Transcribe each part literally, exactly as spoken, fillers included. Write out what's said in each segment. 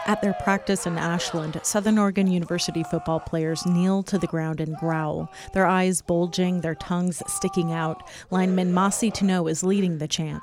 At their practice in Ashland, Southern Oregon University football players kneel to the ground and growl, their eyes bulging, their tongues sticking out. Lineman Masi Tano is leading the chant.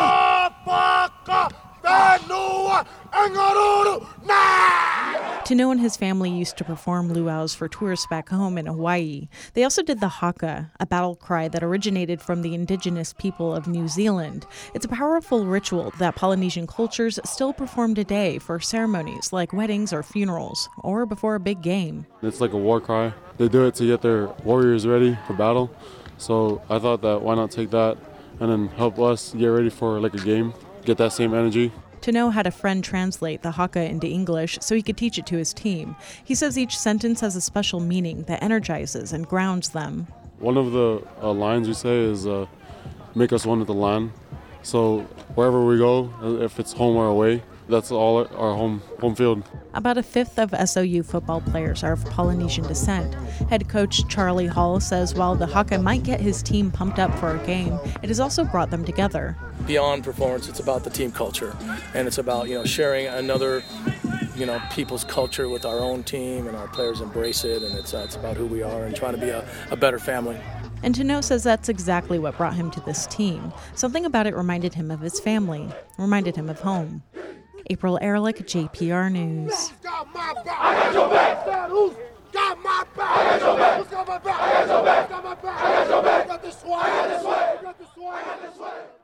Tano and his family used to perform luau's for tourists back home in Hawaii. They also did the haka, a battle cry that originated from the indigenous people of New Zealand. It's a powerful ritual that Polynesian cultures still perform today for ceremonies like weddings or funerals, or before a big game. It's like a war cry. They do it to get their warriors ready for battle. So I thought that why not take that and then help us get ready for like a game, get that same energy. Tano had a friend translate the haka into English so he could teach it to his team. He says each sentence has a special meaning that energizes and grounds them. One of the uh, lines we say is, uh, make us one with the land. So wherever we go, if it's home or away, that's all our home home field. About a fifth of S O U football players are of Polynesian descent. Head coach Charlie Hall says while the haka might get his team pumped up for a game, it has also brought them together. Beyond performance, it's about the team culture, and it's about, you know, sharing another, you know, people's culture with our own team, and our players embrace it, and it's uh, it's about who we are and trying to be a, a better family. And Tano says that's exactly what brought him to this team. Something about it reminded him of his family, reminded him of home. April Ehrlich, J P R News. Got my back. I got your back. Who's got my back? I got your back. Who's got my back? I got your back. Got my back. I got your back. Got this way. I got this way. Got this way. I got this way.